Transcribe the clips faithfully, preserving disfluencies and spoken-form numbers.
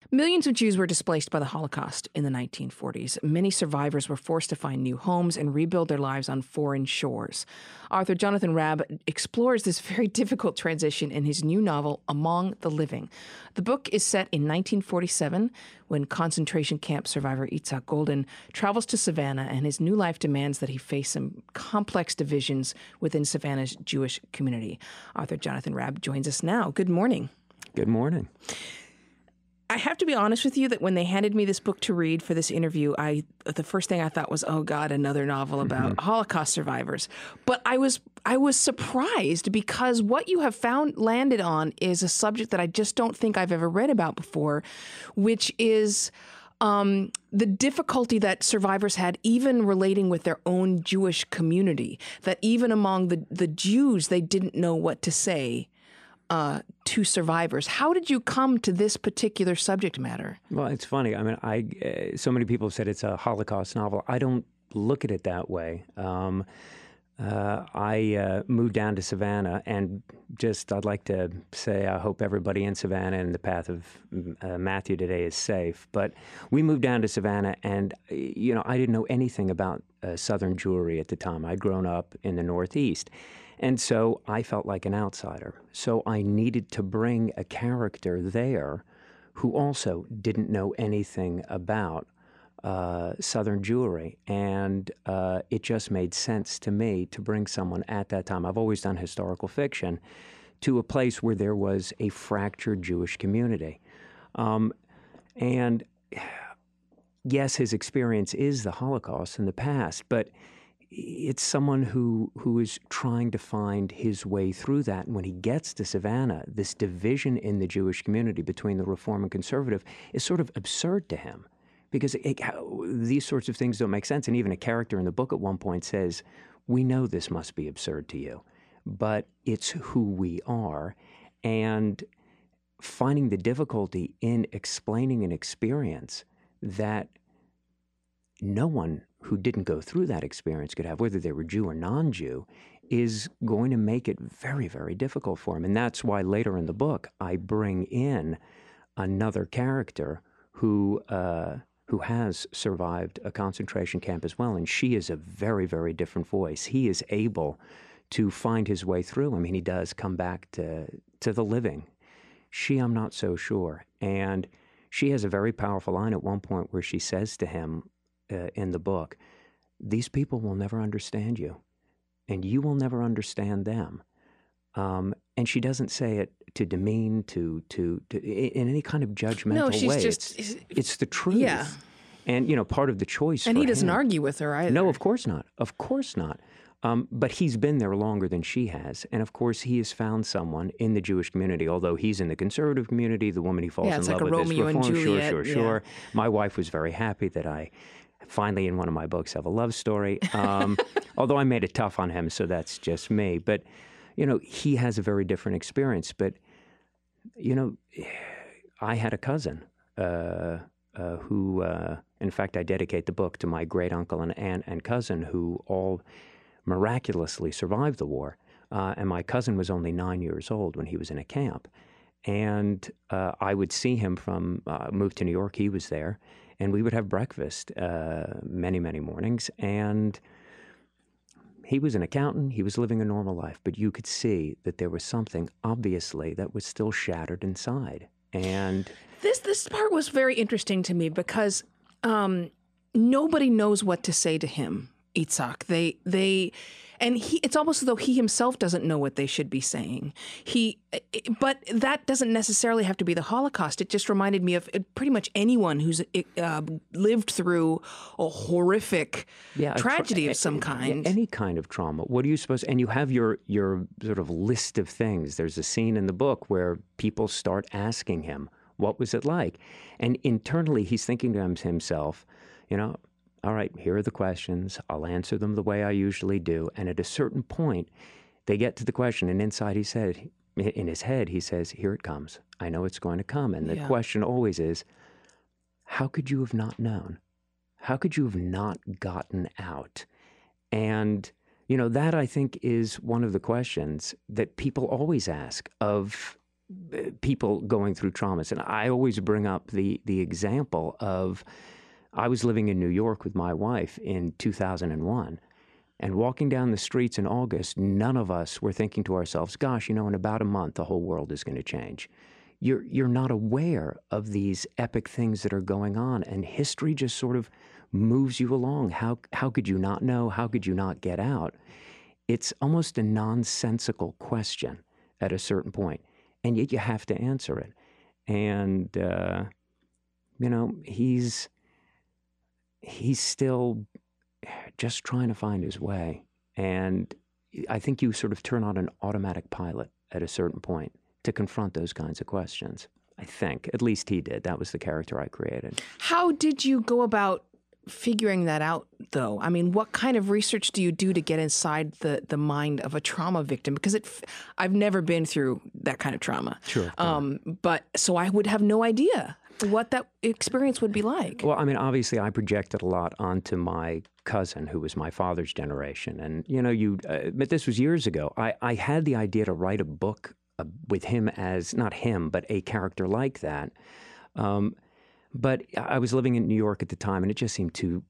Millions of Jews were displaced by the Holocaust in the nineteen forties. Many survivors were forced to find new homes and rebuild their lives on foreign shores. Author Jonathan Rabb explores this very difficult transition in his new novel, Among the Living. The book is set in nineteen forty-seven, when concentration camp survivor Itzhak Golden travels to Savannah, and his new life demands that he face some complex divisions within Savannah's Jewish community. Author Jonathan Rabb joins us now. Good morning. Good morning. I have to be honest with you that when they handed me this book to read for this interview, I the first thing I thought was, oh God, another novel about mm-hmm. Holocaust survivors. But I was I was surprised because what you have found landed on is a subject that I just don't think I've ever read about before, which is um, the difficulty that survivors had even relating with their own Jewish community, that even among the, the Jews, they didn't know what to say Uh, to survivors. How did you come to this particular subject matter? Well, it's funny. I mean, I uh, so many people have said it's a Holocaust novel. I don't look at it that way. Um, uh, I uh, moved down to Savannah, and just I'd like to say I hope everybody in Savannah and the path of uh, Matthew today is safe. But we moved down to Savannah, and you know, I didn't know anything about uh, Southern Jewry at the time. I'd grown up in the Northeast. And so I felt like an outsider. So I needed to bring a character there who also didn't know anything about uh, Southern Jewry. And uh, it just made sense to me to bring someone at that time. I've always done historical fiction to a place where there was a fractured Jewish community. Um, and yes, his experience is the Holocaust in the past, but it's someone who who is trying to find his way through that. And when he gets to Savannah, this division in the Jewish community between the Reform and Conservative is sort of absurd to him, because it, these sorts of things don't make sense. And even a character in the book at one point says, we know this must be absurd to you, but it's who we are. And finding the difficulty in explaining an experience that no one who didn't go through that experience could have, whether they were Jew or non-Jew, is going to make it very, very difficult for him. And that's why later in the book, I bring in another character who uh, who has survived a concentration camp as well. And she is a very, very different voice. He is able to find his way through. I mean, he does come back to, to the living. She, I'm not so sure. And she has a very powerful line at one point where she says to him, Uh, in the book, these people will never understand you, and you will never understand them. Um, and she doesn't say it to demean, to to, to in any kind of judgmental no, she's way. Just, it's, it's the truth. Yeah. And you know, part of the choice. And for he doesn't him, argue with her either. No, of course not. Of course not. Um, but he's been there longer than she has. And of course, he has found someone in the Jewish community, although he's in the conservative community, the woman he falls yeah, in it's love like a with Romeo is and Reform. Juliet. Sure, sure, yeah. sure. My wife was very happy that I finally in one of my books have a love story, um, although I made it tough on him, so that's just me. But, you know, he has a very different experience. But, you know, I had a cousin uh, uh, who, uh, in fact, I dedicate the book to my great uncle and aunt and cousin who all miraculously survived the war. Uh, and my cousin was only nine years old when he was in a camp. And uh, I would see him from, uh, moved to New York, he was there. And we would have breakfast uh, many, many mornings. And he was an accountant. He was living a normal life. But you could see that there was something, obviously, that was still shattered inside. And this this part was very interesting to me because um, nobody knows what to say to him, Itzhak. They they. And he, it's almost as though he himself doesn't know what they should be saying. He, but that doesn't necessarily have to be the Holocaust. It just reminded me of pretty much anyone who's uh, lived through a horrific yeah, tragedy tra- of some kind. Any kind of trauma. What are you supposed? And you have your your sort of list of things. There's a scene in the book where people start asking him, "What was it like?" And internally, he's thinking to himself, you know, all right, here are the questions. I'll answer them the way I usually do. And at a certain point, they get to the question, and inside he said, in his head, he says, here it comes. I know it's going to come. And the yeah. question always is, how could you have not known? How could you have not gotten out? And, you know, that I think is one of the questions that people always ask of people going through traumas. And I always bring up the the example of, I was living in New York with my wife in two thousand one, and walking down the streets in August, none of us were thinking to ourselves, gosh, you know, in about a month, the whole world is going to change. You're, you're not aware of these epic things that are going on, and history just sort of moves you along. How, how could you not know? How could you not get out? It's almost a nonsensical question at a certain point, and yet you have to answer it. And, uh, you know, he's he's still just trying to find his way. And I think you sort of turn on an automatic pilot at a certain point to confront those kinds of questions. I think. At least he did. That was the character I created. How did you go about figuring that out, though? I mean, what kind of research do you do to get inside the, the mind of a trauma victim? Because it, I've never been through that kind of trauma. Sure. Um, but so I would have no idea what that experience would be like. Well, I mean, obviously, I projected a lot onto my cousin, who was my father's generation. And, you know, you, uh, but this was years ago. I, I had the idea to write a book uh, with him as, not him, but a character like that. Um, but I was living in New York at the time, and it just seemed too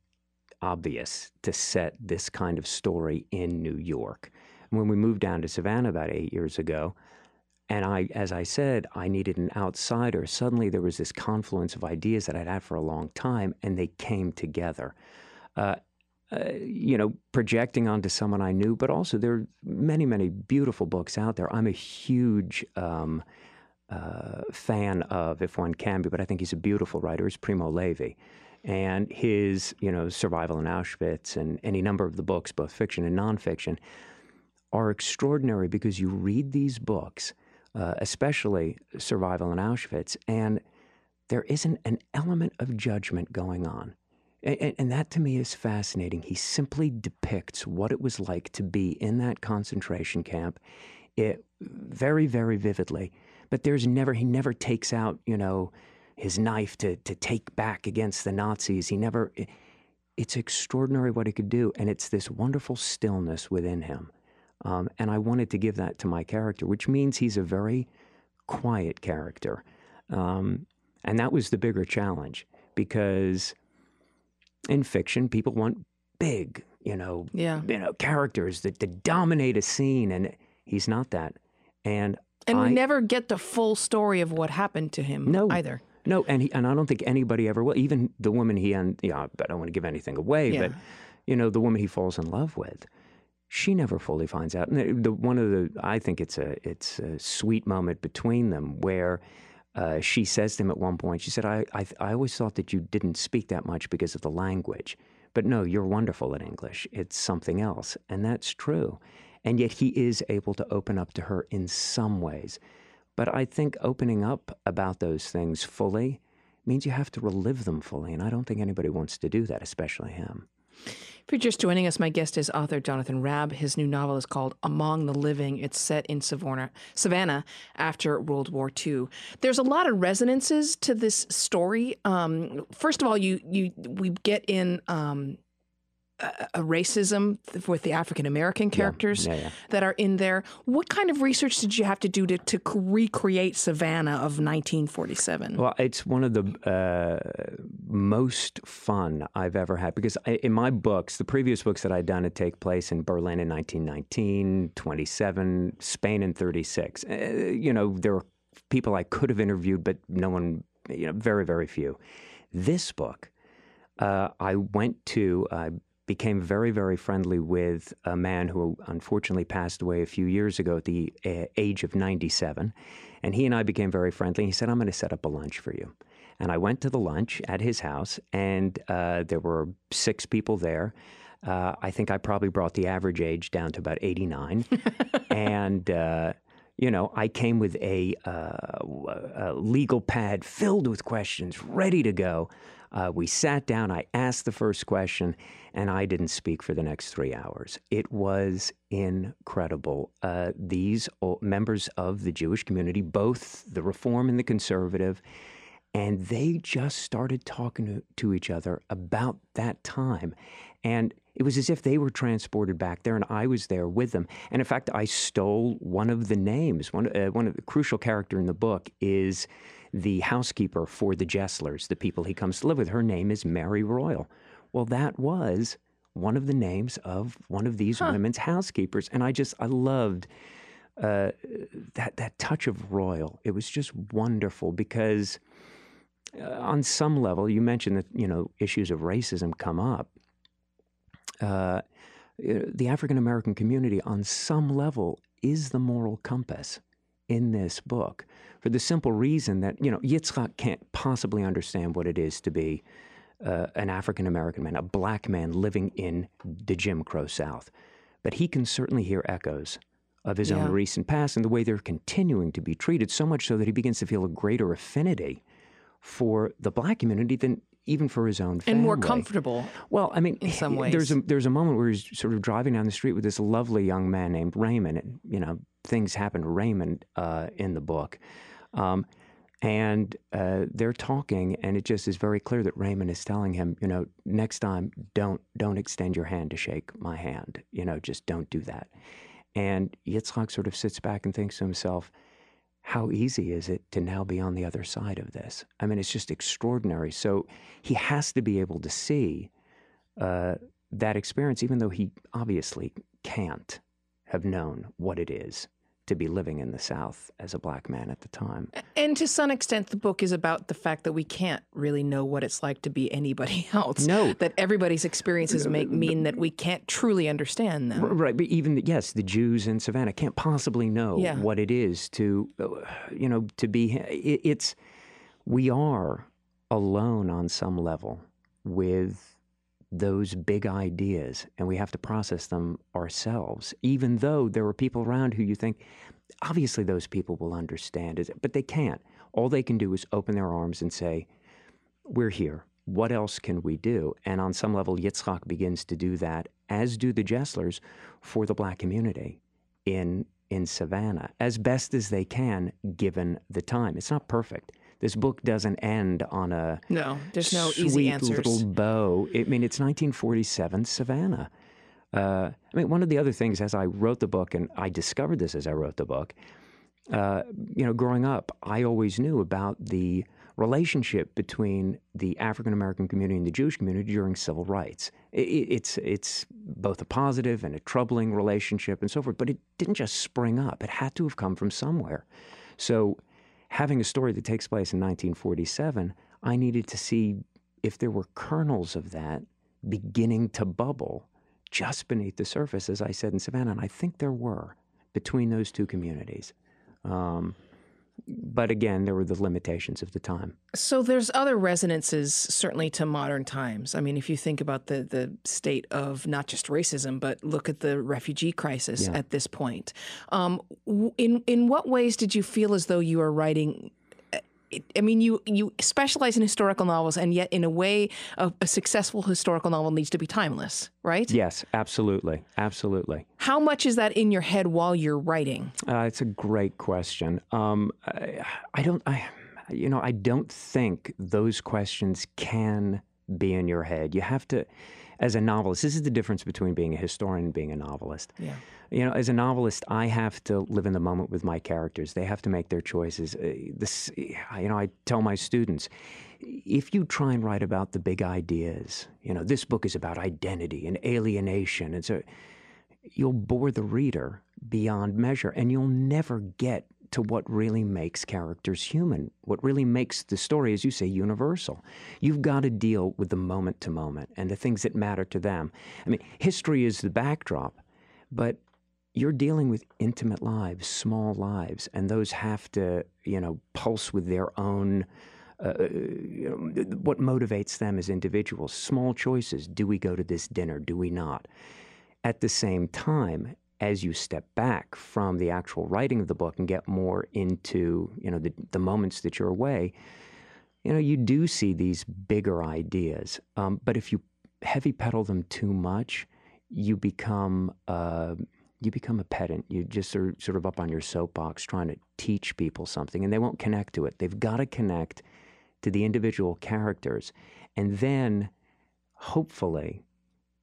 obvious to set this kind of story in New York. And when we moved down to Savannah about eight years ago, and I, as I said, I needed an outsider. Suddenly there was this confluence of ideas that I'd had for a long time, and they came together. Uh, uh, you know, projecting onto someone I knew, but also there are many, many beautiful books out there. I'm a huge um, uh, fan of, if one can be, but I think he's a beautiful writer, is Primo Levi. And his, you know, Survival in Auschwitz and any number of the books, both fiction and nonfiction, are extraordinary because you read these books, Uh, especially Survival in Auschwitz, and there isn't an element of judgment going on. And, and that to me is fascinating. He simply depicts what it was like to be in that concentration camp, it, very, very vividly. But there's never, he never takes out, you know, his knife to, to take back against the Nazis. He never, it, it's extraordinary what he could do, and it's this wonderful stillness within him. Um, and I wanted to give that to my character, which means he's a very quiet character. Um, and that was the bigger challenge, because in fiction, people want big, you know, yeah. you know, characters that, that dominate a scene, and he's not that. And and I, we never get the full story of what happened to him no, either. No, and he, and I don't think anybody ever will. Even the woman he, and yeah, I don't want to give anything away, Yeah. but you know, the woman he falls in love with, she never fully finds out. And the, the, one of the, I think it's a it's a sweet moment between them where uh, she says to him at one point, she said, I, I I always thought that you didn't speak that much because of the language. But no, you're wonderful at English. It's something else. And that's true. And yet he is able to open up to her in some ways. But I think opening up about those things fully means you have to relive them fully. And I don't think anybody wants to do that, especially him. If you're just joining us, my guest is author Jonathan Rabb. His new novel is called Among the Living. It's set in Savannah, Savannah after World War Two. There's a lot of resonances to this story. Um, first of all, you you we get in um, a, a racism with the African American characters Yeah, yeah, yeah. that are in there. What kind of research did you have to do to, to recreate Savannah of nineteen forty-seven? Well, it's one of the uh, most fun I've ever had, because I, in my books, the previous books that I'd done had take place in Berlin in nineteen nineteen, twenty-seven, Spain in thirty-six. Uh, you know, there were people I could have interviewed, but no one, you know, very, very few. This book, uh, I went to, uh, became very, very friendly with a man who unfortunately passed away a few years ago at the uh, age of ninety-seven. And he and I became very friendly. He said, I'm going to set up a lunch for you. And I went to the lunch at his house, and uh, there were six people there. Uh, I think I probably brought the average age down to about eighty-nine. and, uh, you know, I came with a, uh, a legal pad filled with questions, ready to go. Uh, we sat down, I asked the first question, and I didn't speak for the next three hours. It was incredible. Uh, these members of the Jewish community, both the Reform and the Conservative, and they just started talking to, to each other about that time. And It was as if they were transported back there, and I was there with them. And in fact, I stole one of the names. One, uh, one of the crucial character in the book is the housekeeper for the Jesslers, the people he comes to live with. Her name is Mary Royal. Well, that was one of the names of one of these huh. women's housekeepers, and I just I loved uh, that that touch of royal. It was just wonderful because uh, on some level, you mentioned that you know issues of racism come up. Uh, the African American community, on some level, is the moral compass in this book, for the simple reason that you know Yitzhak can't possibly understand what it is to be uh, an African American man, a black man living in the Jim Crow South, but he can certainly hear echoes of his yeah. own recent past and the way they're continuing to be treated, so much so that he begins to feel a greater affinity for the black community than even for his own family. And more comfortable. Well, I mean, in some ways. There's a, there's a moment where he's sort of driving down the street with this lovely young man named Raymond. And, you know, things happen to Raymond uh, in the book. Um, and uh, they're talking, and it just is very clear that Raymond is telling him, you know, next time, don't don't extend your hand to shake my hand. You know, just don't do that. And Yitzhak sort of sits back and thinks to himself, how easy is it to now be on the other side of this? I mean, it's just extraordinary. So he has to be able to see uh, that experience, even though he obviously can't have known what it is to be living in the South as a black man at the time. And to some extent, the book is about the fact that we can't really know what it's like to be anybody else. No. That everybody's experiences make mean that we can't truly understand them. Right. But even, yes, the Jews in Savannah can't possibly know yeah. what it is to, you know, to be, it, it's, we are alone on some level with those big ideas, and we have to process them ourselves, even though there are people around who you think, obviously those people will understand it, but they can't. All they can do is open their arms and say, we're here. What else can we do? And on some level, Yitzhak begins to do that, as do the Jesslers, for the black community in, in Savannah, as best as they can, given the time. It's not perfect. This book doesn't end on a no. There's no sweet easy answers. little bow. I mean, it's nineteen forty-seven Savannah. Uh, I mean, one of the other things, as I wrote the book, and I discovered this as I wrote the book, uh, you know, growing up, I always knew about the relationship between the African American community and the Jewish community during civil rights. It, it's it's both a positive and a troubling relationship and so forth, but it didn't just spring up. It had to have come from somewhere. So having a story that takes place in nineteen forty-seven, I needed to see if there were kernels of that beginning to bubble just beneath the surface, as I said in Savannah, and I think there were between those two communities. Um, but again, there were the limitations of the time. So there's other resonances, certainly, to modern times. I mean, if you think about the, the state of not just racism, but look at the refugee crisis yeah. at this point. Um, in in what ways did you feel as though you were writing? I mean, you, you specialize in historical novels, and yet in a way, a, a successful historical novel needs to be timeless, right? Yes, absolutely. Absolutely. How much is that in your head while you're writing? Uh, it's a great question. Um, I, I don't, I, you know, I don't think those questions can be in your head. You have to, as a novelist, this is the difference between being a historian and being a novelist. Yeah. You know, as a novelist, I have to live in the moment with my characters. They have to make their choices. Uh, this, you know, I tell my students, if you try and write about the big ideas, you know, this book is about identity and alienation, and so you'll bore the reader beyond measure, and you'll never get to what really makes characters human, what really makes the story, as you say, universal. You've got to deal with the moment to moment and the things that matter to them. I mean, history is the backdrop, but you're dealing with intimate lives, small lives, and those have to, you know, pulse with their own, uh, you know, what motivates them as individuals. Small choices. Do we go to this dinner? Do we not? At the same time, as you step back from the actual writing of the book and get more into, you know, the, the moments that you're away, you know, you do see these bigger ideas. Um, but if you heavy pedal them too much, you become uh, you become a pedant. You just are sort of up on your soapbox trying to teach people something, and they won't connect to it. They've got to connect to the individual characters, and then hopefully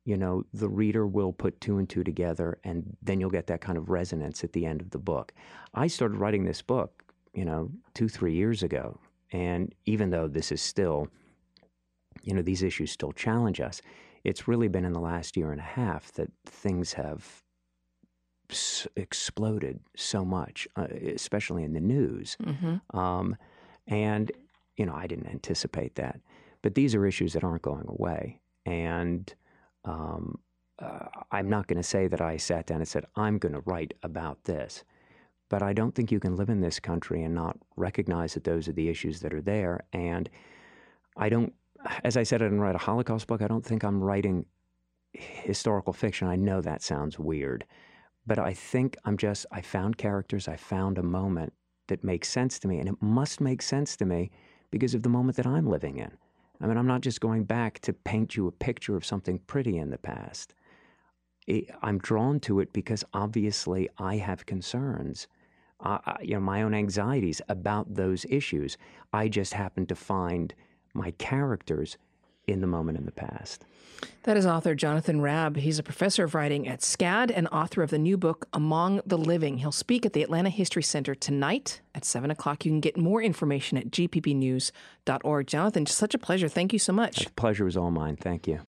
you know, the reader will put two and two together, and then you'll get that kind of resonance at the end of the book. I started writing this book, you know, two, three years ago. And even though this is still, you know, these issues still challenge us, it's really been in the last year and a half that things have s- exploded so much, uh, especially in the news. Mm-hmm. Um, and, you know, I didn't anticipate that. But these are issues that aren't going away. And um, uh, I'm not going to say that I sat down and said, I'm going to write about this. But I don't think you can live in this country and not recognize that those are the issues that are there. And I don't, as I said, I didn't write a Holocaust book. I don't think I'm writing historical fiction. I know that sounds weird. But I think I'm just, I found characters, I found a moment that makes sense to me. And it must make sense to me because of the moment that I'm living in. I mean, I'm not just going back to paint you a picture of something pretty in the past. I'm drawn to it because obviously I have concerns, uh, you know, my own anxieties about those issues. I just happen to find my characters in the moment in the past. That is author Jonathan Rabb. He's a professor of writing at SCAD and author of the new book, Among the Living. He'll speak at the Atlanta History Center tonight at seven o'clock. You can get more information at g p b news dot org. Jonathan, such a pleasure. Thank you so much. The pleasure was all mine. Thank you.